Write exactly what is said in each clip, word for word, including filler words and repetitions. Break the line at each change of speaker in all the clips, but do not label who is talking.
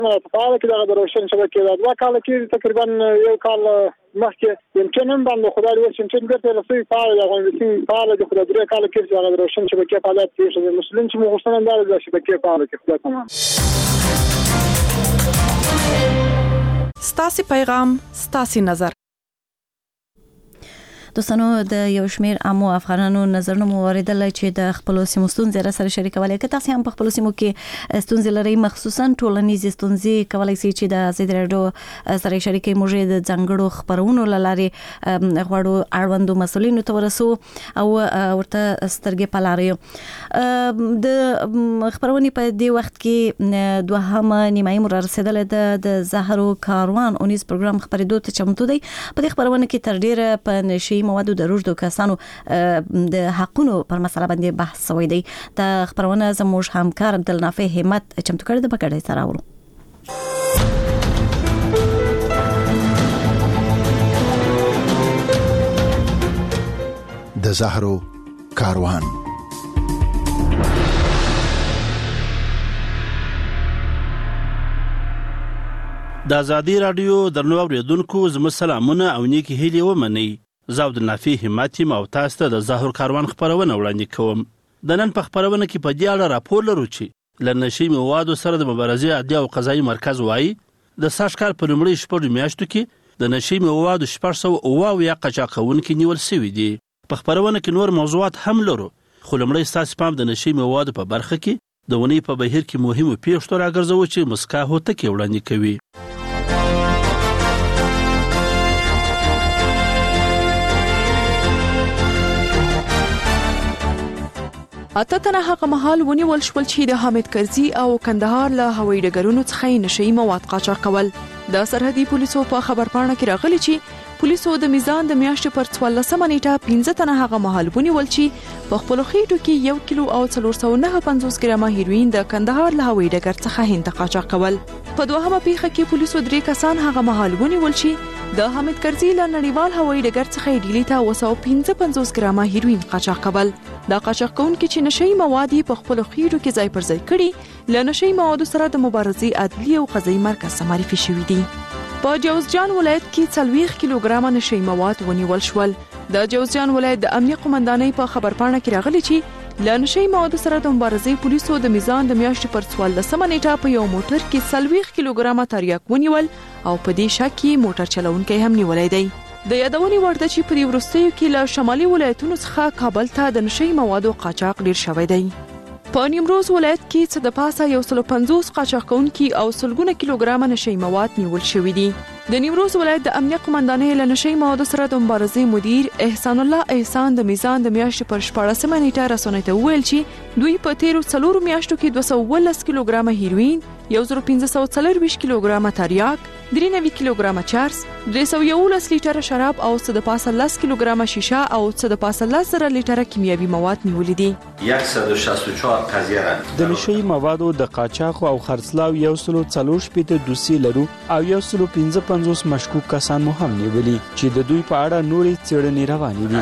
په اړه کې د روشن شبکې د دوه کال کې تقریبا یو کال مخکې يمكن هم باندې خدای دې چې څنګه لسی په اړه د افغانستان په اړه د خدای درې کال کې د روشن شبکې په حالت کې چې مسلمان چې مغوښتنه انداز د شبکې په اړه کې خدای تمام
ستاسي پیغام ستاسي نظر.
دوستانو د یو شمیر عامو افغانانو نظرونه مو اوریدل چې د خپل سیمو ستونزې سره شریکولای کې تاسو هم په خپل سیمو کې ستونزې لري مخصوصا ټولنیز ستونزې کولای شي چې د زید راډیو سره شریکي موږ د ځنګړو خبرونو لاري غواړو اړوندو مسولینو ته ورسو او ورته سترګې پلاریو. د خبرونې په دې وخت کې دوهمه نیمایي مر رسیدل د زهرو کاروان اونیز پروګرام خبرېدو ته چمتو دی. په دې خبرونه کې تر ډیره په نشي موادو د روزدو کسانو د حقونو پر مسله باندې بحث شوی دی. د خبرونه زموږ همکار عبدالنافع همت چمتو کړی د بګړې سره ورو.
د زهرو کاروان.
د آزادي رادیو درنو اوریدونکو زموږ سلامونه او نیکی هیلې ومنئ. زه عبدالنافع همت یم او تاسو ته د زهرو کاروان خبرونه وړاندې کوم. د نن په خبرونه کې په دې اړه راپور لرو چې له نشي موادو سره د مبارزې عدلي او قضایي مرکز وایي د سږ کال په لومړۍ شپږو میاشتو کې د نشي موادو شپږ سوه اووه اویا قاچاقونکي نیول شوي دي. په خبرونه کې نور موضوعات هم لرو خو لومړی ستاسو پام د نشي موادو په برخه کې د ونې په بهیر کې مهمو پیښو راګرځوو چې مسکا هوتکې وړاندې کوي.
اته تنه هغه مهال ونیول شول چې د حامد کرزي او کندهار له هوایي ډګرونو څخه نشي مواد قاچاق کول. د سرحدي پولیسو په خبرپاڼه کې راغلي چې پولیسو د میزان د میاشتې پر څوارلسمه نیټه پنځه تنه هغه مهال ونیول چې په خپل خېټو کې یو کیلو او څلور سوه نهه پنځوس ګرامه هیروین د کندهار له هوایي ډګر څخه هند قاچاق کول. په دوهمه پیښه کې پولیسو درې کسان هغه مهال ونیول چې د حامد کرزي له نړیوال هوایي ډګر څخه ډیلی ته اوه سوه پنځه پنځوس ګرامه هیروین قاچاق کول. دا قاچاق کوونکي چې نشي مواد په خپل خېټو کې ځای پر ځای کړي له نشي موادو سره د مبارزې عدلي او قضایي مرکز سره معرفي شوي دي. په جوزجان ولایت کې څلوېښت کیلوګرامه نشي مواد ونیول شول. د جوزجان ولایت د امنیه قومندانۍ په خبرپاڼه کې راغلي چې له نشي موادو سره د مبارزې پولیسو د میزان د میاشتې پر څوارلسمه نیټه په یو موټر کې څلوېښت کیلوګرامه تریاک ونیول او په دې شک کې موټر چلونکی هم نیولای دی. د یادونې وړ ده چې په دې وروستیو کې له شمالي ولایتونو څخه کابل ته د نشي موادو قاچاق ډیر شوی دی. په نیمروز ولایت کې څه د پاسه یو سل پنځوس قاچاق کوونکي او سلګونه کیلوګرامه نشي مواد نیول شوي دي. د نیمروز ولایت د امنیه قومندانۍ له نشي موادو سره د مبارزې مدیر احسان الله احسان د میزان د میاشتې پر شپاړسمه نیټه رسنیو ته وویل چې دوی په تیرو څلورو میاشتو کې دوه سوه اوولس کیلوګرامه هیروین، یو زر پنځه سوه څلرویشت کیلوګرامه تریاک، درې نوي کیلوګرامه چرس، درې سوه یوولس لیټره شراب او څه د پاسه لس کیلوګرامه شیشه او څه د پاسه لس زره لیټره کیمیاوي مواد نیولي دي.
صد و شصت و چهار قضیه را
د نشي موادو د قاچاق او خرڅلاو یو سل څلور شپېته دوسیې لرو او یو سل پنځه پنځوس مشکوک کسان مو هم نیولي چې د دوی په اړه نورې څېړنې روانې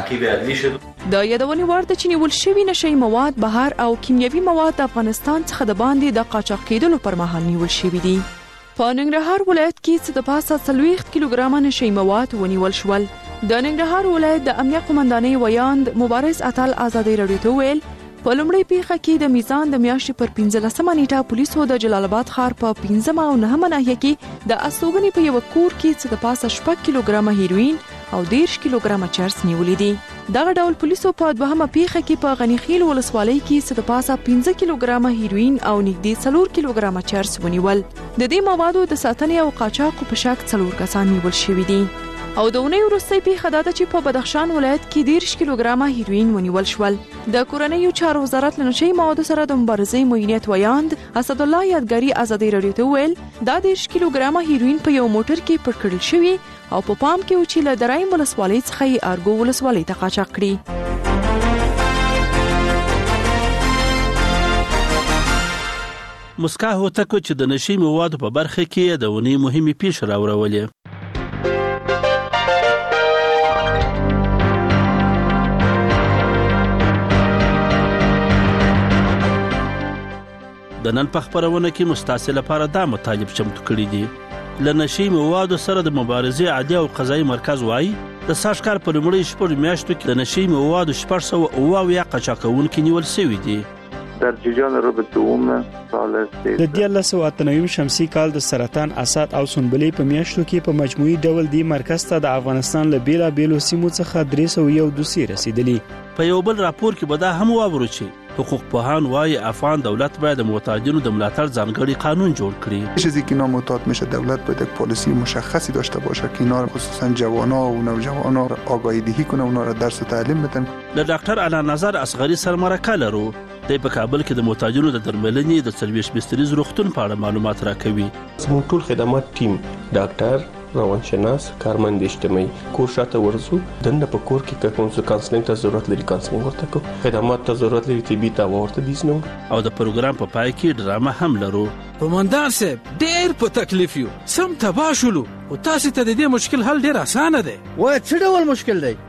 دي.
د یادونې وړ ده چې نیول شوي نشي مواد بهر او کیمیاوي مواد د افغانستان څخه د باندې د قاچاق کېدلو پر مهال نیول شوي دي. په ننګرهار ولایت کې څه د پاسه څلوېښت کیلوګرامه نشي مواد ونیول شول. د ننګرهار ولایت د امنیه قومندانۍ ویاند مبارز اتل آزادۍ راډیو ته ویل په لومړۍ پیښه کې د میزان د میاشتې پر پنځلسمه نیټه پولیسو د جلال آباد ښار په پنځمه او نهمه ناحیه کې د استوګنې په یوه کور کې څه د پاسه شپږ کیلوګرامه هیروین او دېرش کیلوګرامه چرس نیولي دي. دغه ډول پولیسو په دوهمه پیښه کې په غني خیل ولسوالۍ کې څه د پاسه پنځه کیلوګرامه هیروین او نږدې څلور کیلوګرامه چرس ونیول. د دې موادو د ساتنې او قاچاقو په شک څلور کسان نیول شوي دي. او د اونۍ وروستۍ پیښه دا ده چې په بدخشان ولایت کې دېرش کیلوګرامه هیروین ونیول شول. د کورنیو چارو وزارت له نشي موادو سره د مبارزې معینیت ویاند اسدالله یادګاري آزادۍ راډیو ته ویل دا دېرش کیلوګرامه هیروین په یو موټر کې پټ کړل شوي او په پام کې و چې له درایم ولسوالۍ څخه یې ارګو ولسوالۍ ته قاچاق کړي.
مسکا هوتکو چې د نشي موادو په برخه کې د ونې مهمې پیښې راوړولې. د نن په خبرونه کې مستاسې لپاره دا مطالب چمتو کړي دي. له نشي موادو سره د مبارزې عادي او قضایي مرکز وایي د سږ کال په لومړۍ شپږو میاشتو کې د نشي موادو شپږ سوه اووه اویا قاچاقونکي نیول سوي دي.
در جریان رو به دوم سال
د دیارلس سوه اته نوي شمسي کال د سرطان اسات او سنبلې په میاشتو کې په مجموعي ډول دی مرکز ته د افغانستان له بیلابیلو سیمو څخه درې سوه یو دوسي رسیدلي.
په یو بل راپور کې به دا هم واورو چې حقوق پوهان وایي افغان دولت باید د معتادینو د ملاتړ ځانګړی قانون جوړ کړي.
چیزی که نامعتاد میشه دولت باید یک پالیسی مشخصی داشته باشه که اینا خصوصا جوان‌ها و نوجوان‌ها را آگاهی دهی کنه، اونا را درس و تعلیم بدن.
د ډاکټر اعلی نظر اصغري سره مرکه لرو. د په کابل کې د معتادینو د درملنې د څلوېښت بستریز روغتون په اړه معلومات راکوي.
زموږ ټول خدمات ټیم ډاکټر، روانشناس، کارمند اجتماعي کور شاته ورزو دنه په کور کې کوم څه کانسلینګ ته ضرورت لري کانسلینګ ورته کو، خدمات ته ضرورت لري طبي ته ورته دي نو.
او د پروګرام په پای کې ډرامه هم لرو.
قومندان صاحب ډېر په تکلیف یو، سم تباشلو او تاسو ته د دې مشکل حل ډېر اسانه دی. وای څه ډول مشکل دی؟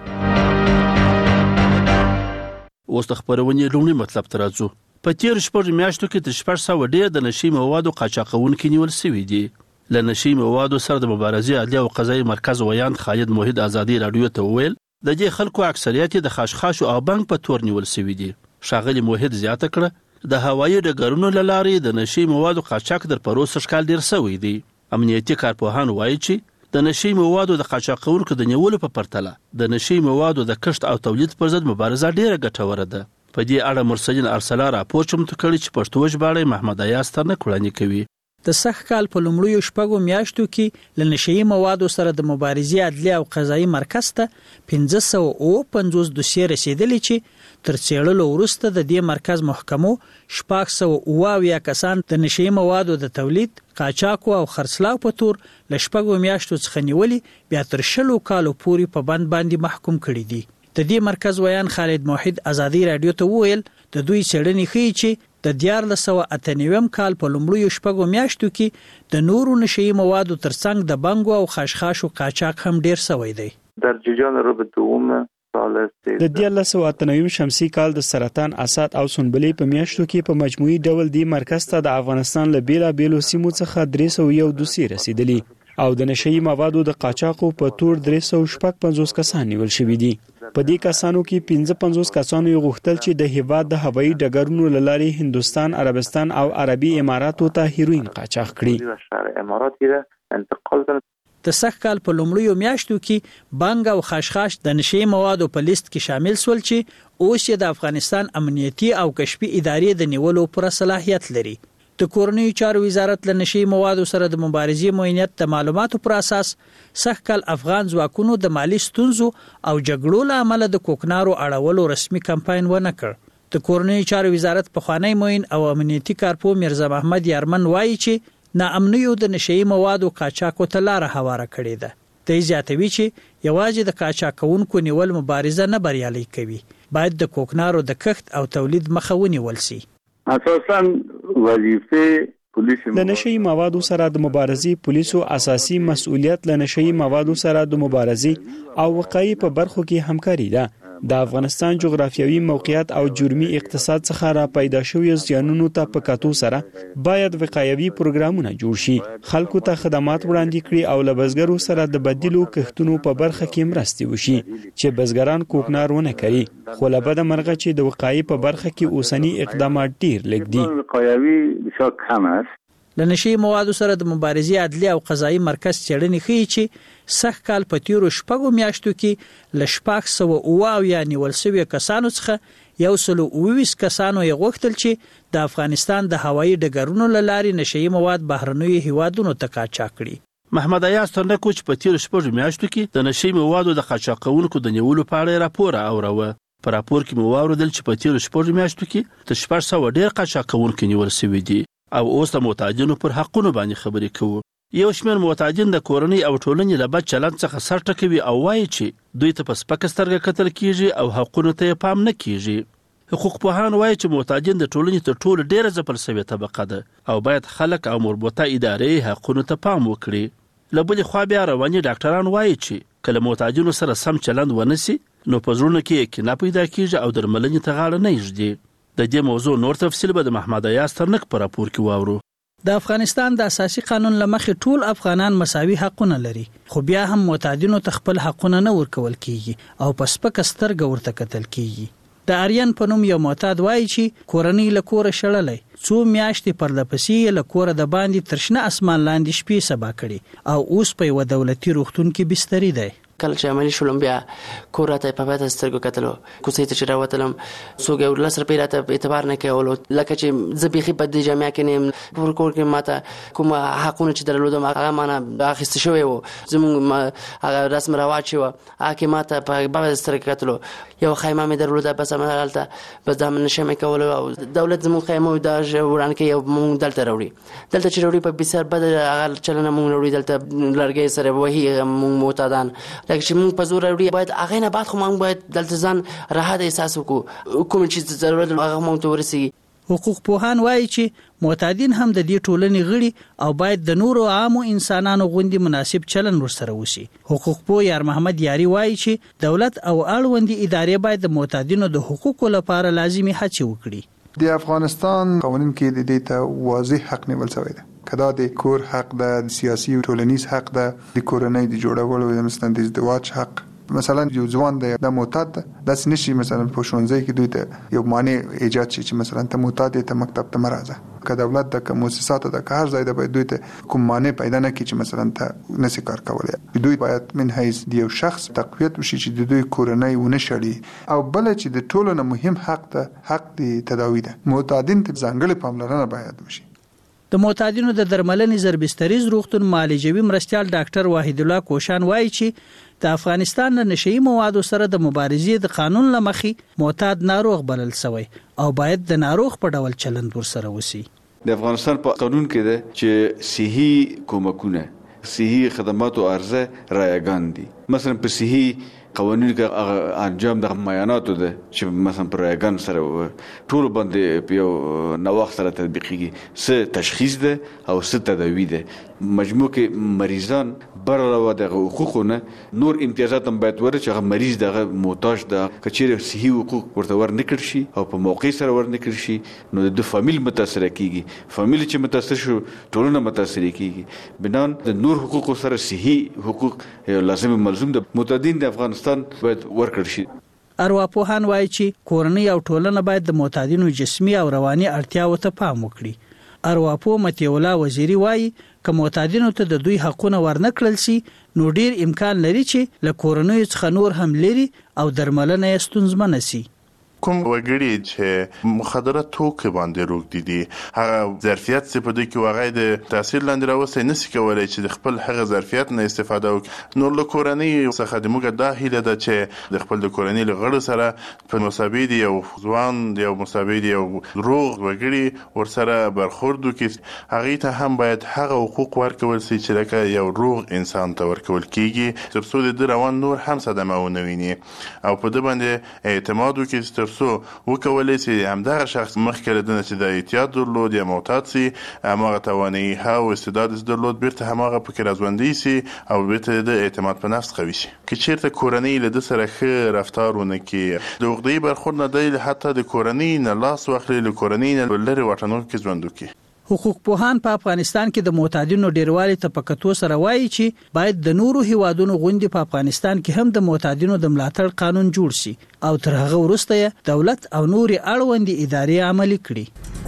اوس د خبرونې لومړی مطلب ته راځو. په تېرو شپږو میاشتو کې تر شپږ سوه ډېر د نشي موادو قاچاقونکي نیول سوي دي. له نشي موادو سره د مبارزې عدلیه او قضایي مرکز ویاند خالد موحد ازادي راډیو ته وویل د دې خلکو اکثریت د خاشخاشو او بنګ په تور نیول سوي دي. ښاغلي موحد زیاته کړه د هوایي ډګرونو له لارې د نشي موادو قاچاق در پروسه ښکال ډېر سوی دی. امنیتي کارپوهان وایي چې د نشي موادو د قاچاقونکو د نیولو په پرتله د نشي موادو د کښت او تولید پر ضد مبارزه ډیره ګټوره ده. په دې اړه مرسلین ارسلا راپور چمتو کړی چې پښتو ژباړه محمد ایاز ترنه وړاندې کوي.
د سږ کال په لومړیو شپږو میاشتو کې له نشي موادو سره د مبارزې عدلیه او قضایي مرکز ته پنځه سوه اووه پنځوس دوسیې رسیدلې چې تر څېړلو وروسته د دې مرکز محکمو شپږ سوه اووه اویا کسان د نشي موادو د تولید، قاچاق او خرڅلاو په تور له شپږو میاشتو څخه نیولې بیا تر شلو کالو پورې په بند باندې محکوم کړي دي. د دې مرکز ویان خالد موحد ازادي راډیو ته وویل د دوی څېړنې ښیي چې د دیارلس سوه اته نوي کال په لومړیو شپږو میاشتو کې د نورو نشي موادو ترڅنګ د بنګو او خاشخاشو قاچاق هم ډیر سوی دی.
در جریان رو به دوم سال
د دیارلس سوه اته نوي شمسي کال د سرطان اسات او سنبلې په میاشتو کې په مجموعي ډول دی مرکز ته د افغانستان له بیلابیلو سیمو څخه درې سوه یو دوسي رسیدلي او د نشي موادو د قاچاقو په تور درې سوه شپږ پنځوس کسان نیول شوي دي. په دې کسانو کې پنځه پنځوس کسانو یې غوښتل چې د هیواد د هوایي ډګرونو له لارې هندوستان، عربستان او عربي اماراتو ته هیروین قاچاق کړي.
د سږ کال په لومړیو میاشتو کې بنګ او خاشخاش د نشي موادو په لیست کې شامل شول چې اوس یې د افغانستان امنیتي او کشفي ادارې د نیولو پر صلاحیت لري. د کورنیو چارو وزارت له نشي موادو سره د مبارزې موینت د معلوماتو پر اساس سږ کال افغان ځواکونو د مالی ستونزو او جګړو له امله د کوکنارو اړولو رسمي کمپاین ونه کړ. د کورنیو چارو وزارت پخوانی موین او امنیتي کارپو میرزا محمد یارمن وایي چې ناامنیو د نشي موادو قاچاقو ته لار هواره کړې ده. د زیاتوي چې یوازې د قاچاقونکو نیول مبارزه نه بریالي کوي، باید د کوکنارو د کښت او تولید مخه ونیول شي.
اساساً وظیفه پولیس
د نشي موادو سره د مبارزې پولیسو اساسي مسؤلیت له نشي موادو سره د مبارزې او وقایي په برخو کې همکاري ده. د افغانستان جغرافیوي موقعیت او جرمي اقتصاد څخه را پیدا شوی زیانونو ته په کتو سره باید وقایوي پروګرامونه جوړ شي، خلکو ته خدمات وړاندې کړي او له بزګرو سره د بدیلو کښتونو په برخه کې مرستې وشي چې بزګران کوکنار ونه کوي. خو له بده مرغه چې د وقایي په برخه کې اوسنی اقدامات ډیر لږ دي.
وقایوي بسیار کم است.
له نشي موادو سره د مبارزې عدلیه او قضایي مرکز څېړنې ښیي چې سږ کال په تیرو شپږو میاشتو کې له شپږ سوه اووه اویا نیول شوي کسانو څخه یو سل اووه ویشت کسانو یې غوښتل چې د افغانستان د هوایي ډګرونو له لارې نشي مواد بهرنیو هیوادونو ته قاچاق کړي.
محمد ایاز ترنه کوچ په تیرو شپږو میاشتو کې د نشي موادو د قاچاقونکو د نیولو په اړه راپور اوروه. په راپور کې مو واوریدل چې په تیرو شپږو میاشتو کې تر شپږ سوه ډیر قاچاقونکي نیول شوي دي او اوس د معتادینو پر حقونو باندې خبرې کوو. یو شمېر معتادین د کورنۍ او ټولنې له بد چلند څخه سر ټکوي او وایي چې دوی ته په سپکه سترګه کتل کیږي او حقونو ته یې پام نه کیږي. حقوق پوهان وایي چې معتادین د ټولنې تر ټولو ډیره ځپل شوې طبقه ده او باید خلک او مربوطه ادارې حقونو ته پام وکړي. له بلې خوا بیا رواني ډاکټران وایي چې کله معتادینو سره سم چلند ونسي نو په زړونو کې کینه پیدا کیږي او درملنې ته غاړه نه ایږدي. د دې موضوع نور تفصیل به د محمد ایاز ترنک پر راپور کې واورو.
د افغانستان د اساسي قانون لمخې ټول افغانان مساوي حقونه لري، خو بیا هم معتادینو ته خپل حقونه نه ورکول کیږي او په سپکه سترګه ورته کتل کیږي. د آریان په نوم یو معتاد وایي چې کورنۍ له کوره شړلې، څو میاشتې پر لپسې له کوره د باندې ترشنه اسمان لاندې شپې سبا کړي او اوس په یو دولتي روغتون کې بستري دی.
کله چې عملي شولم بیا کور راته په پاتې سترګو کتلو، کوڅې ته چې راوتلم څوک یو لس روپۍ راته اعتبار نه کولو، لکه چې زه بیخي په دې جامعه کې نه یم. په کور کې ماته کوم حقونه چې درلودم هغه مانه اخیستل شوی و، زموږ هغه رسم رواج چې وه هغه کې ماته په پاتې سترګو کتلو. یو خیمه مې درلوده بس همالته بس دا نشه مې کولو او دولت زموږ خیمه دا وران کوي او موږ دلته راوړي. دلته چې راوړي په بسیار بد هغه چلنه موږ راوړي، دلته لرګی سره وهي موږ معتادان. لکه چې موږ په زور راوړي باید هغه نه بعد خو موږ باید دلته ځان راحت احساس وکړو، کوم چې ضرورت هغه موږ ته ورسیږي.
حقوق پوهان وایي چې معتادین هم د دې ټولنې غړي او باید د نورو عامو انسانانو غوندي مناسب چلن ورسره وشي. حقوق پوه یار محمد یاری وایي چې دولت او اړوندې ادارې باید د معتادینو د حقوقو لپاره لازمي هڅې وکړي.
د افغانستان قوانین کې د دې ته واضح حق نیول شوی دی، کدا د کور حق ده، د سیاسي او ټولنیز حق ده، د کورنۍ د جوړولو مثلا د ازدواج حق. مثلا یو ځوان د معتاد ده داسې نشي مثلا په ښوونځي کې دوی ته یو معنی ایجاد شي چې مثلا ته معتاد ته مکتب ته مرزه که دولت د مؤسساتو د هر ځای د باید دوی ته کوم معنی پیدا نه کړي چې مثلا ته نسی کار کولای. دوی باید من حیث د یو شخص تقویت وشي چې د دوی کورنۍ ونه شړي. او بل چې د ټولو نه مهم حق ده حق د تداوی ده، معتادین ته ځانګړې پاملرنه باید وشي.
د معتادینو د درملنې زربستریز روغتون معالجوي مرستیال ډاکټر واحد الله کوشان وایي چې د افغانستان له نشئی موادو سره د مبارزې د قانون لمخې معتاد ناروغ بلل شوی او باید د ناروغ په ډول چلند ورسره وسی.
د افغانستان په قانون کې ده چې صحي کومکونه، صحي خدماتو عرضه رایگان دي. مثلا په صحي قوانینو کې انجام د معایناتو ده چې مثلا پر رایگان سره ټول باندې په یو نوښت سره تطبیقيږي، څه تشخیص ده او څه تداوی ده. مجموع کې مریضان برله د حقوقونه نور امتیازات هم باید ورته چې هغه مریض دغه محتاج ده، کچېره صحي حقوق ورته ورنکړ شي او په موقع سره ورنکړ شي نو د فامیل متاثر کیږي، فامیل چې متاثر شو ټولنه متاثر کیږي. بنان د نور حقوق سره صحي حقوق لازم ملزوم ده. معتادین د افغانستان باید ورکړ شي.
ارواپوهان وایي چې کورنۍ او ټولنه باید د معتادینو جسمي او رواني اړتیاو ته پام وکړي. ارواپوه متي الله وزیری وایي که معتادینو ته د دوی حقونه ورنکړل شي نو ډیر امکان لري چې له کورنۍ څخه نور هم لري او درملنه یې ستونزمنه شي.
کوم وګړي چې مخدره توکي باندې روږدي دي هغه ظرفیت چې په دې کې واغې د تاثیر لاندې راوستي نشي کولای چې د خپل هغه ظرفیت نه استفاده وکړي. نو له کورنۍ څخه د موږ د هیله ده چې د خپل د کورنۍ لغړ سره په مساوي دي او ځوان دی او مساوي دي او روغ وګړي ورسره برخورد وکړي. هغه ته هم باید هغه حقوق ورکول شي چې لکه یو روغ انسان ته ورکول کیږي تر څو د روان نور هم صدمه ونه ویني او په دې باندې اعتماد وکړي سو وکولای شي همدغه شخص مخکې لدنه چې د اعتیاد درلود یا معتاد سي هماغه توانایي او استعداد درلود بیرته هماغه فکر ازوندي سي او بیرته د اعتماد په نفس قوي شي. که چیرته کورنۍ له د سره ښه رفتارونه کې د عقدې برخورد نه دی حتی د کورنۍ نه لاس واخلي له کورنۍ نه لري واټنو کې ژوند وکړي.
حقوق پوهان په افغانستان کې د معتادینو ډیروالي ته په کتو سره وایي چې باید د نورو هیوادونو غوندي په افغانستان کې هم د معتادینو د ملاتړ قانون جوړ شي او تر هغه وروسته دولت او نوري اړوندې ادارې عملي کړي.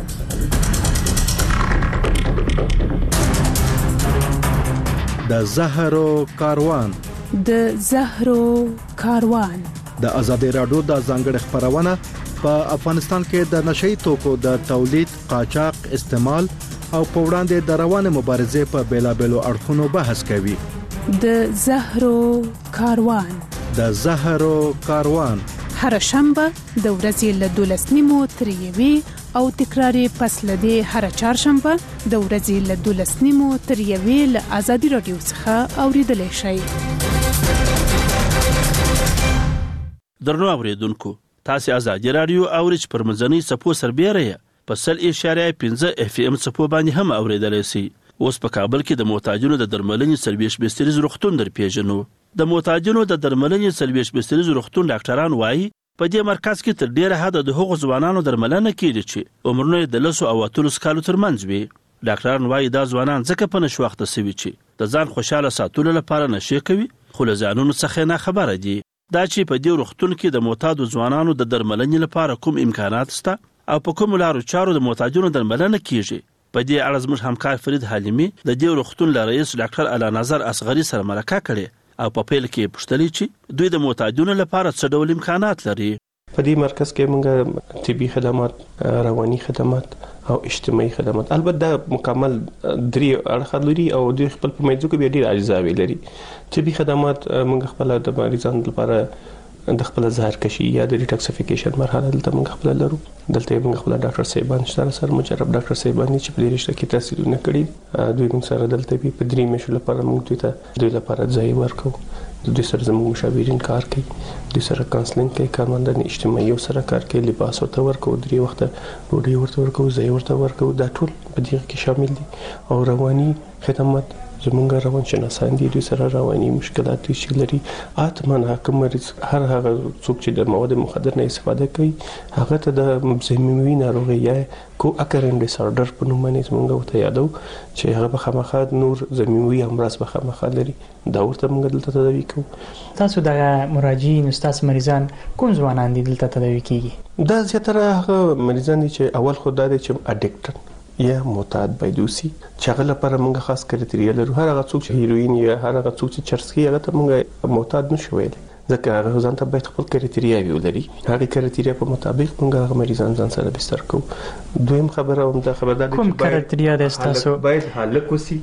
د زهرو کاروان
د زهرو کاروان
د ازادي رادیو د ځانګړي خبرونه په افغانستان کې د نشئی توکو د تولید، قاچاق، استعمال او په وړاندې د روانه مبارزې په بیلابېلو اړخونو بحث کوي.
د زهرو کاروان
د زهرو کاروان
هر شنبه د ورځې له دولس نیمو تر یوې او تکراري پس لدی هر چهارشنبه د ورځې له دولس نیمو تر یوې له ازادي رادیو څخه اوریدل شي.
درنو اوریدونکو تاسو ازادي رادیو اورچ پر منځنۍ صفو سربېره په سل اشاریه پنځه اف ام صفو باندې هم اوریدلای شئ. اوس په کابل کې د معتادینو د درملنې سرویس بستریز روغتون در پیژنو. د معتادینو د درملنې سرویس بستریز روغتون ډاکټران وایي په دې مرکز کې تر ډیره حده د هغو ځوانانو درملنه کیږي چې عمرونه د لسو او اتلس کالو ترمنځ وي. ډاکټران وایي دا ځوانان ځکه په نشوخته سوي چې د ځان خوشاله ساتلو لپاره نشي کوي، خو له ځانونو څخه نه خبره دي. دا چې په دې روغتون کې د معتادو ځوانانو د درملنې لپاره کوم امکانات شته او په کوم لارو چارو د معتادینو درملنه کیږي. په دې اړه زموږ همکار فرید حلیمي د دې روغتون له رئیس ډاکټر اعلی نظر اصغري سره مرکه کړې او په پیل کې پوښتنه چې دوی د معتادینو لپاره څه ډول امکانات لري.
په دې مرکز کې موږ طبي خدمات، رواني خدمات او اجتماعي خدمات، البته دا مکمل درې اړخ لري او د خپل په مېځو کې ډېر اجزاوې لري. طبي خدمات موږ خپل د مریضانو لپاره د خپل زهر کشي یا د ډیټاکسیفیکیشن مرحله دلته موږ خپل لرو. دلته موږ خپل ډاکټر صاحبان شته سره مجرب ډاکټر صاحبان چې په دې رشته کې تحصیلونه کړي، دوی موږ سره دلته په درې میاشتو لپاره موږ دوی ته دوی لپاره ځای ورکو. د دوی سره زموږ مشاورین کار کوي، دوی سره کانسلینګ کوي، کارمندان اجتماعي سره کار کوي، لباس ورته ورکو، درې وخته ډوډۍ ورته ورکو، ځای ورته ورکو. دا ټول په دې کې شامل دي. او رواني خدمات زمونږ روان شناسان دي، دوی سره رواني مشکلات چې لري. اتمن حکم مریض هر هغه څوک چې د مواد مخدر نه استفاده کوي هغه ته د مزمنوي ناروغي یا کو اکرن ډیساردر په نوم باندې زمونږ ته یادو چې هغه به خامخا نور زمینوي امراض به خامخا لري. دا ورته موږ دلته تداوی کوو.
تاسو د مراجعین استاد مریضان کوم ځوانان دي دلته تداوی کیږي؟
دا زیاتره هغه مریضان دي چې اول خو دا دي چې اډیکټن یا معتاد بایدوسی چې هغه لپاره موږ خاص کرایټریا لرو. هر هغه څوک چې هیروین یا هر هغه څوک چې چرس کوي هغه ته موږ معتاد نشو ویلی، ځکه هغه ځان ته باید خپل کرایټریا ولري. هغه کرایټریا په مطابق موږ هغه مریضان ځان سره بستر کوو. دویم خبره هم دا خبردار دي
کوم کرایټریا د تاسو
باید هلک وسی،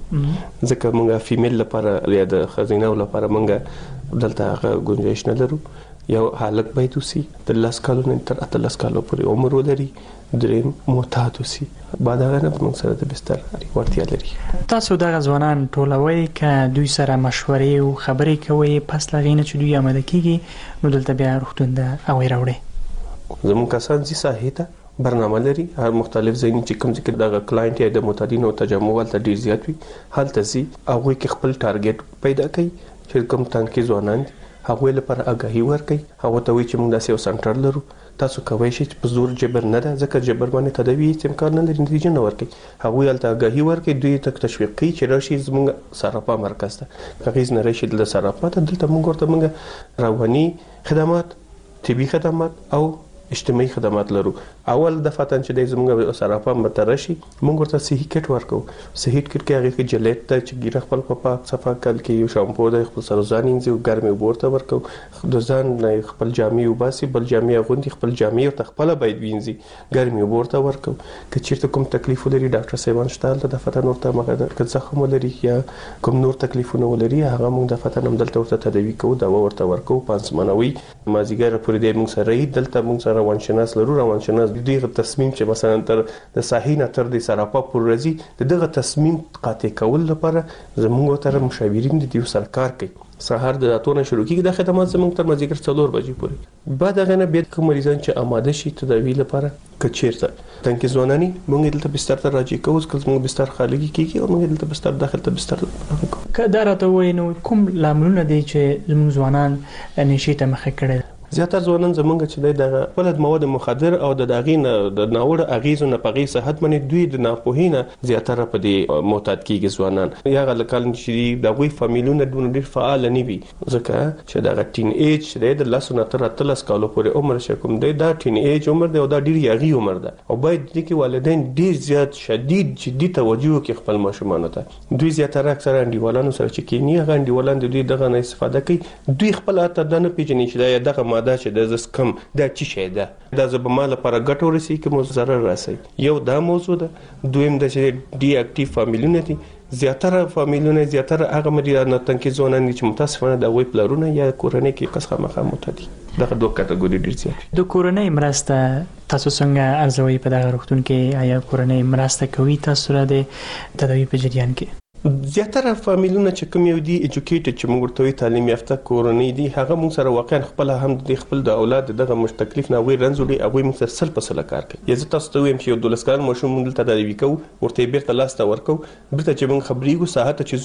ځکه موږ فیمیل لپاره یا د خزینه لپاره موږ دلته هغه گنجائش نه لرو. یو هلک باید وسی د لاس کالو نه تر اتلس کالو پورې عمر ولري. دریم معتاد وسی، بعد هغه نه موږ سره د بستر ورتیا لري.
تاسو دغه ځوانان ټولوي که دوی سره مشورې او خبرې کوي، پس لغې نه چې دوی آماده کیږي نو دلته بیا روغتون ته اوی راوړي.
زموږ کسان زی ساحې ته برنامه لري، هر مختلف ځایونه چې کوم ځای کې دغه کلاینټ یا د معتادینو تجمع ولته ډیر زیات وي هلته زی هغوی کې خپل ټارګټ پیدا کوي چې کوم تنکي ځوانان هغوی لپاره آګاهي ورکوي. هغه ته وایي چې موږ داسې یو سنټر لرو، تاسو کوی شئ چې په زور جبر نه ده، ځکه جبر باندې تداوی هیڅ امکان نه لري، نتیجه نه ورکوي. هغوی هلته آګاهي ورکوي، دوی ته تشویق کوي چې راشي زموږ سراپا مرکز ته. که هغوی نه راشي دلته سراپا ته، دلته موږ ورته موږ رواني خدمات، طبي خدمات او اجتماعي خدمات لرو. اول دفعه چې د زموږ سراپا مته راشي موږ ورته صحي کټ ورکو. صحي کټ کې هغه کې جلیټ ته چې ګیره خپل په پاک صفا کل کې یو شامپو د خپل سر ځان انځي او ګرمي ورته ورکو. د ځان خپل جامې وباسي، بل جامې غوندي خپل جامې ته خپل باید وینځي، ګرمي ورته ورکو. که چیرته کوم تکلیف ولري ډاکټر صاحبان شته د دفعه نور ته مګر که زخم ولري یا کوم نور تکلیفونه ولري هغه موږ د دفعه نم دلته ورته تداوی کوو، دوا ورته ورکو. پانسمانوي مازیګر پورې د موږ سره دلته موږ سره روانشناس لرو. روانشناس دغه تصمیم چې مثلا تر د صحیح نه تر د سراپا پر ورځي دغه تصمیم قاطع کول لپاره زموږ تر مشاورین دي سره کار کوي. سهار د اتونه شروع کیږي د خدمات زموږ تر مازیګر څلور بجې پورې. بعد هغه نه بیا کوم مریضان چې آماده شي تداوی لپاره کچیرته تنکي ځوانانی موږ دلته بستر ته راځي کوو، کله موږ بستر خالی کیږي او موږ دلته بستر داخل ته بستر راکو.
که دا راته وای نو کوم لاملونه دي چې زموږ ځوانان نشي ته مخه کړي؟
زیاتره ځوانان زمونږ چې د خپل مواد مخدر او د داغینه د ناوړه اغیزو نه پغې صحت باندې دوی د ناپوهینه زیاتره په دې معتاد کیږي ځوانان. یا غلکل چې د غوي فامیلونه ډېر فعال نه وي، ځکه چې د ټین ایج د لاسو نه تر اتلس کالو پورې عمر شکم دی، دا ټین ایج عمر دی او دا ډېر یاغي عمر ده او باید د کې والدین ډېر زیات شدید جدي توجه کوي خپل ماشومان ته. دوی زیاتره اکثر انډیوالانو سره چې کینی هغه انډیوالان دوی دغه نه استفاده کوي. دوی خپل اته د نه پیژنې چې دغه دا چې د زس کم دا چی شي ده دا زبمال لپاره ګټو رسی کې مو ضرر راسي. یو دا موضوع ده. دویم د چې ډي اکټیو فامیلونه دي، زیاتره فامیلونه زیاتره هغه مریضان تنکي ځوانان چې متاسفانه د وی پلرونه یا کورنۍ کې کس خامخا متدي دغه دوه کټګوري ډیر زیات.
د کورنۍ مرسته تاسو څنګه ارزوي په دغه وختون کې؟ آیا کورنۍ مرسته کوي تاسو را د تداوی په جریان کې؟
زیاتره فامیلونه چې کوم یو دي ایجوکیټډ چې موږ ورته تعلیم یافته کورنۍ دي هغه موږ سره واقعا خپل هم د خپل د اولاد دغه مش تکلیف نه وی رنځولي هغه موږ سره سل په سل کار کوي. یزه تاسو ته ویم چې یو دولس کال ماشوم موږ ته تداوی کوو ورته بیرته لاس ته ورکو، بیرته چې موږ خبرېږو ساعت چې زو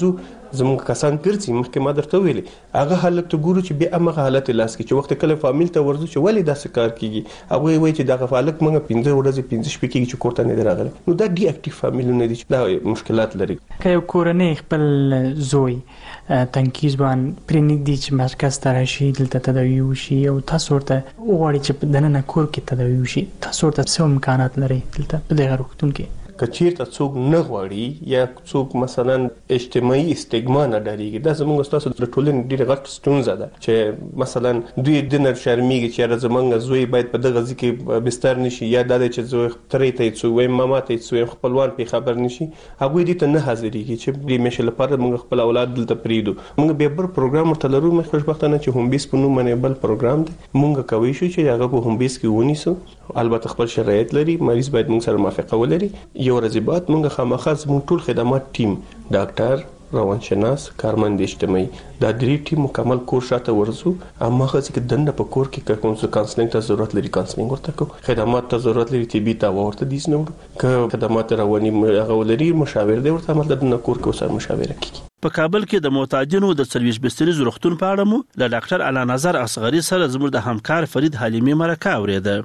زموږ کسان ګرځي مخکې ما درته ویلې هغه حالت ته ګورو چې بیا هغه حالت لاس کې چې وخت کله فامیل ته ورځو چې ولې داسې کار کیږي هغه وایي چې دغه فعالیت موږ پنځه ورځې پنځه شپې کېږي چې کور ته نه راغلی نو دا ډي اکټیو فامیلونه دي چې دا مشکلات لري.
که یو کورنۍ خپل زوی تنکیز باندې پرېنږدي چې مرکز ته راشي دلته تداوي وشي او تاسو ورته وغواړئ چې دننه کور کې تداوي وشي تاسو ورته څه امکانات لرئ دلته په دغه روغتون کې؟
که چیرته څوک نه غواړي یا څوک مثلا اجتماعي استګما نه ډارېږي دا زموږ ستاسو د ټولنې ډېره غټ ستونزه ده چې مثلا دوی دنه شرمېږي چې یاره زموږ زوی باید په دغه ځای کې بستر نشي یا دا دی چې زوی ترې ته څوک وایي ماما ته څوک خپلوان پې خبر نشي هغوی دې ته نه حاضرېږي چې دې میاشتې لپاره موږ خپل اولاد دلته پرېږدو. موږ بیا بل پروګرام ورته لرو موږ خوشبختانه چې هوم بیس په نوم باندې بل پروګرام دی موږ کولی شو چې هغه په هوم بیس کې ونیسو البته خپل شرایط لري مریض باید موږ سره موافقه ولري. یو ورځې بعد موږ خامخا زموږ ټول خدمات ټیم ډاکټر روانشناس کارمند اجتماعي دا درې ټیم مکمل کور شاته ورزو اما خاصه کې دنه په کور کې کوم څه کانسلینګ ته ضرورت لري کانسلینګ ورته کو خدمات ته ضرورت لري طبي ته ورته دي نو که خدمات رواني غولري مشاور دی ورته عمل د کور کې سره مشاوره کوي.
په کابل کې د معتادینو د سرویس بستري روغتون په اړه مو له ډاکټر اعلی نظر اصغری سره زموږ د همکار فرید حلیمی مرکه اوریده.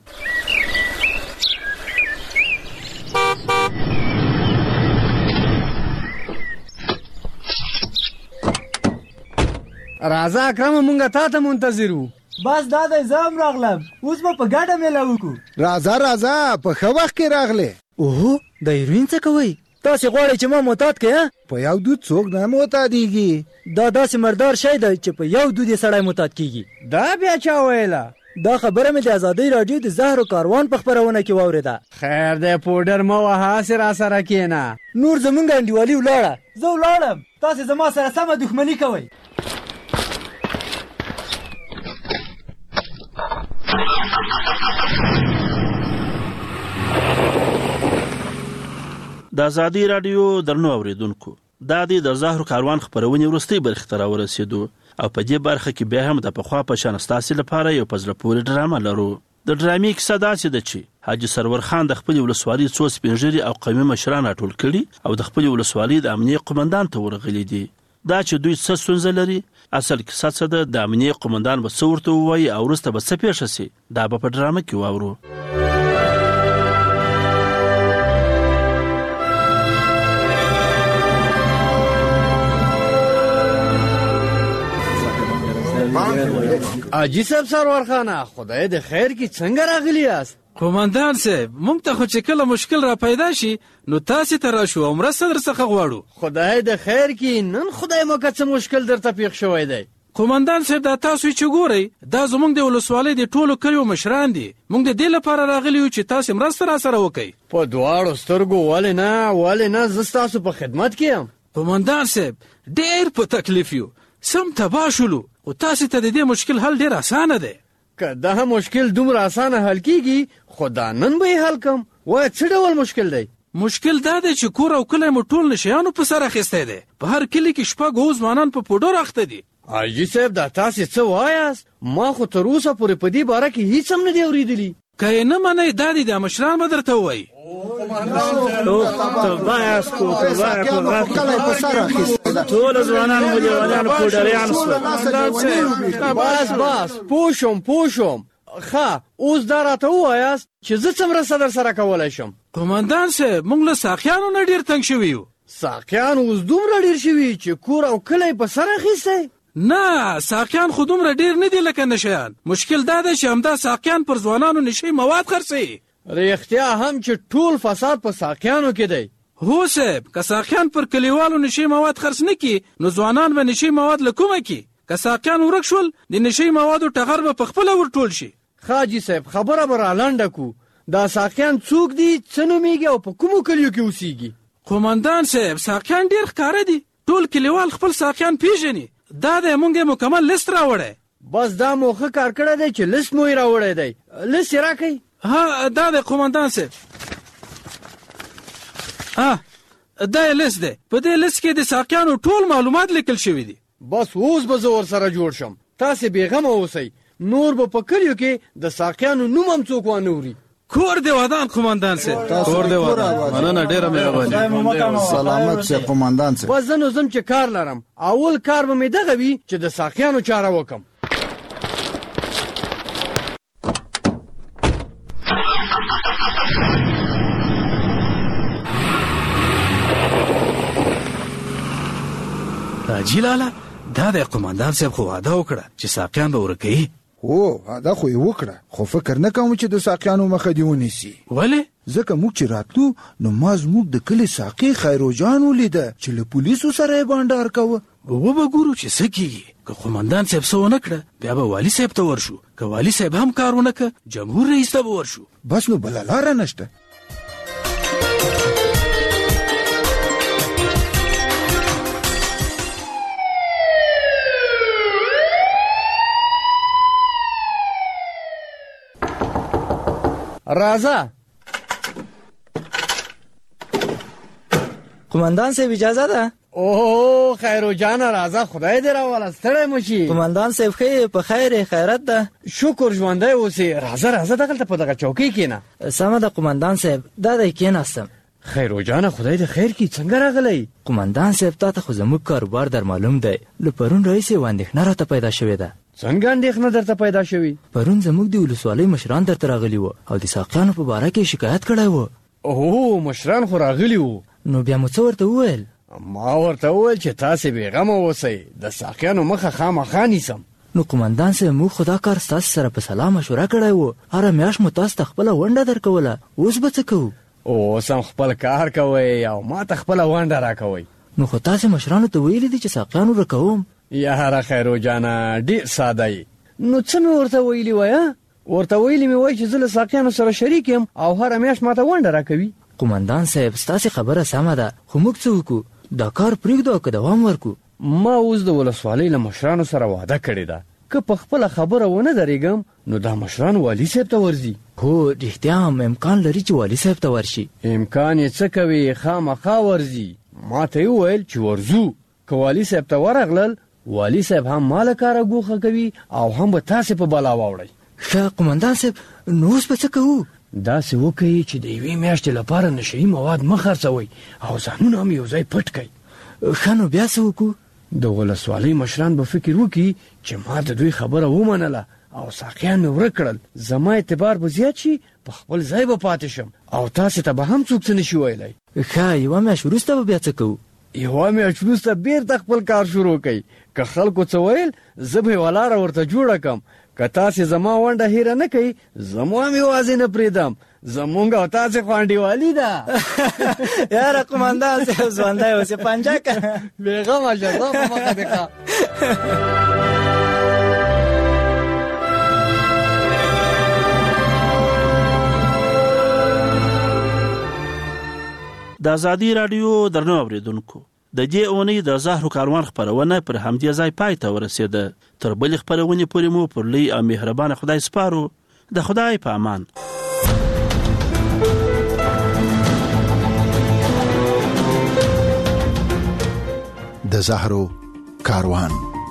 راځه اکرم مونږه تا ته منتظر وو.
بس دا د زم راغلم اوس به په ګډه میله وکړو.
راځه راځه په ښه وخت کې راغلې.
اوهو د هیروین څه کوئ تاسې غواړئ چې ما معتاد کړئ؟
په یو دود څوک نه معتادېږي.
دا داسې مردار شی دی چې په یو دود یې سړی معتاد کېږي.
دا بیا چا ویله؟
دا خبره مې د ازادۍ راډیو د زهرو کاروان په خپرونه کې واورېده.
خیر دی پوډر مه وهه هسې را سره کښېنه.
نور زمونږ انډیوالي ولاړه زه ولاړم تاسې زما سره سمه دښمني کوئ.
د ازادي رادیو درنو اوریدونکو دا د زهرو کاروان خبرونه ورستي برخه ته ورسېدو او په دې برخه کې به هم د پخوا په شان ستاسو لپاره یو پزله پورې ډرامه لرو. د ډرامې کیسه داسې ده چې حاجی سرور خان د خپل ولسوالۍ څو سپینږیري او قومي مشران راټول کړي او د خپل ولسوالۍ د امنیه قومندان ته ورغلي دي. دا چې دوی څه ستونزه لري اصل کیسه څه ده د امنیه قومندان به څه ورته ووایي او وروسته به څه پیښه شي دا به په ډرامه کې واورو.
حاجي صاحب سرور خانه خدای د خیر کې څنګه راغلی یاست؟
قومندان صاحب موږ ته خو چې کله مشکل را پیدا شي نو تاسې ته راشو او مرسته درڅخه غواړو.
خدای د خیر کې نن خدای مو که څه مشکل درته پیښ شوی دی؟
قومندان صاحب دا تاسو چې ګورئ دا زموږ د ولسوالۍ د ټولو کلیو مشران دي موږ د دې لپاره راغلي یو چې تاسې مرسته را سره وکئ.
په دواړو سترګو ولې نه ولې نه زه ستاسو په خدمت کې یم.
قومندان صاحب ډېر په تکلیف یو سم تباه شولو او تاسې ته د دې مشکل حل ډېر اسانه دی.
که دا مشکل دومره اسانه حل کیږي خو دا نن به یې حل کم. وایه څه ډول مشکل دی؟
مشکل دا دی چې کور او کلی مو ټول نشیانو په سر اخیستی دی. په هر کلي کې شپږ اووه ځوانان په پوډر اخته دي.
حاجي صاحب دا تاسې څه وایاست؟ ما خو تر اوسه پورې په دې باره کې هیڅ هم نه دی اورېدلي.
که یې نه منئ دا دي د مشران به درته ووایي.
ټول ځوانان مو لیونیان پوډریان
شول. بس بس پوه شوم پوه شوم. ښه اوس دا راته ووایاست چې زه څه مرسته در سره کولی شم؟
قومندان صاحب موږ له ساقیانو نه ډېر تنګ شوي یو.
ساقیان اوس دومره ډېر شوي چې کور او کلی په سر اخیستی؟
نه ساقیان خو دومره ډېر نه دي لکه نشیان. مشکل دا دی چې همدا ساقیان پر ځوانانو نشي مواد خرڅوي.
رښتیا هم چې ټول فساد په ساقیانو کې دی.
هو صاحب که ساقیان پر کلیوالو نشي مواد خرڅ نه کړي نو ځوانان به نشي مواد له کومه کړي. که ساقیان ورک شول د نشي موادو ټغر به په خپله ورټول شي.
حاجي صاحب خبره به رالنډه کو. دا ساقیان څوک دي څه نومیږي او په کومو کلیو کې اوسیږي؟
قومندان صاحب ساقیان ډېر ښکاره دي ټول کلیوال خپل ساقیان پیژني. دا دی موږ یې مکمل لیست راوړی.
بس دا مو ښه کار کړی دی چې لیست مو یې راوړی دی. لیست یې راکئ.
ها دا دی قومندان صاحب. ها دا یې لیست دی. په دې لیست کې د ساقیانو ټول معلومات لیکل شوي دي.
بس اوس به زه ورسره جوړ شم. تاسې بېغمه اوسئ. نور به په کلیو کې د ساقیانو نوم هم څوک وانه اوري.
کور دی ودان قومندان صاحب کور دی ودان مننه ډیره مهرباني
سلامت سه قومندان صاحب
بس زه زم چې کار لرم اول کار به مې دغه وي چې د ساقيانو چاره وکم
حاجي لالا دا د قومندان صاحب خو واده وکړه چې ساقيان به ورکوي
او دا خو یې وکړه خو فکر نه کوم چې د ساقيانو مخه دی ونیسي
ولې
ځکه موږ چې راتلو نو ما زموږ د کلي ساقي خیرو جان ولیده چې له پولیسو سره یې بانډار کوه
وبه ګورو چې څه کېږي که قومندان صاحب څه ونه کړه بیا به والي صاحب ته ورشو که والي صاحب هم کار ونه کړه جمهور رئیس ته به ورشو
بس نو بله لاره نشته
راځه
قومندان صاحب اجازه ده
اوه خیرو جان راځه خدای دې راواله ستړی مشي
قومندان صاحب خیر په خیر خیرت ده
شکر ژوندی اوسې راځه راځه دغلته په دغه چوکۍ کېنه
سمه ده قومندان صاحب دا دی کېناستم
خیرو جان خدای دې خیر کړي څنګه راغلی
قومندان صاحب تا ته خو زموږ کاروبار در معلوم دی له پرون راهیسې یوه اندېښنه راته پیدا شوې ده
څنګه اندېښنه درته پیدا شوې
پرون زموږ د ولسوالۍ مشران درته راغلي وو او د ساقیانو په باره کې شکایت کړی و
اوه مشران خو راغلي وو
نو بیا مو څه ورته وویل
ما ورته وویل چې تاسې بېغمه اوسئ د ساقیانو مخه خامخا نیسم
نو قومندان صاحب موږ خو دا کار ستاسو سره په سلا مشوره کړی و هره میاشت مو تاسو ته خپله ونډه درکوله اوس به څه کوو
اوس هم خپل کار کوئ او ما ته خپله ونډه راکوئ
نو خو تاسې مشرانو ته ویلي دي چې ساقیانو رکوم
یاره خیرو جانه ډېر ساده یې نو څه مې ورته ویلي وایه ورته ویلي مې وایي چې زه له ساقیانو سره شریک یم او هره میاشت ماته ونډه راکوي
قومندان صاحب ستاسې خبره سمه ده خو موږ څه وکړو دا کار پرېږدو او که دوام ورکړو
ما اوس د ولسوالۍ له مشرانو سره وعده کړې ده که په خپله خبره ونه درېږم نو دا مشران والي صاحب ته ورځي
هو رښتیا هم امکان لري چې والي صاحب ته ورشي
امکان یې څه کوي خامخا ورځي ما ته یې وویل چې ورځو که والي صاحب ته ورغلل والي صاحب هم ما له کاره ګوښه کوي او هم به تاسې په بلا واوړئ
ښه قومندان صاحب نو اوس به څه کوو
داسې وکړئ چې د یوې میاشتې لپاره نشهیي مواد مه خرڅوئ او ځانونه هم یو ځای پټ کئ
ښه نو بیا څه وکړو
د ولسوالۍ مشران به فکر وکړي چې ما د دوی خبره ومنله او ساقیان مې ورک کړل زما اعتبار به زیات شي په خپل ځای به پاتې شم او تاسې ته به هم څوک څه نشي ویلی
ښه یوه میاشت وروسته به بیا څه کوو
یوه میاشت وروسته بیرته خپل کار شروع کوئ که خلکو څه ویل زه به یوه لاره ورته جوړه کړم که تاسې زما ونډه هیره نه کوئ زما هم یوازې نه پرېږدم زمونږ او تاسې خو انډیوالي ده
یاره قومندان صاحب ژوندی اوسې پنجه که
بېغمه شه زه په مخه دې ښه
د ازادي راډیو درنو اوریدونکو د دې اونۍ د زهرو کاروان خپرونه پر همدې ځای پای ته ورسېده تر بلې خپرونې پورې مو پر لوی او مهربانه خدای سپارو د خدای په امان
د زهرو کاروان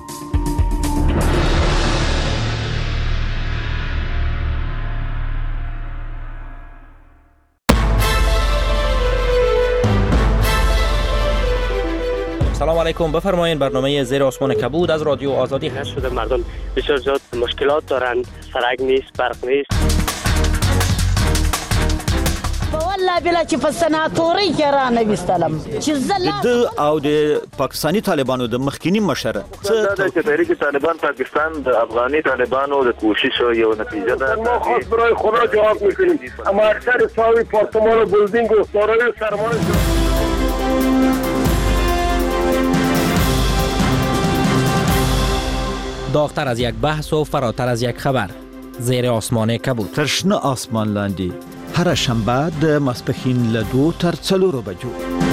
سلام علیکم بفرمایید برنامه زیر آسمان کبود از رادیو آزادی
هست شده مردم بسیار زیاد مشکلات دارند سرک نیست برق نیست
والله بلا چې په سناتوري کې را نه وستلم چې زلا
د او د پاکستانی طالبانو د مخکینی مشر
څه د تحریک طالبان پاکستان د افغاني طالبانو د کوشش یو نتیجه ده
ما خاص برای خدا جواب میکنیم اما اکثر ساوی پارتمان و بلدینگ و دارای سرمایه
داغتر از یک بحث و فراتر از یک خبر زیر آسمان کبود
ترشنه آسمان لاندی هر شنبه د ماسپښین له دوه تر څلورو بجو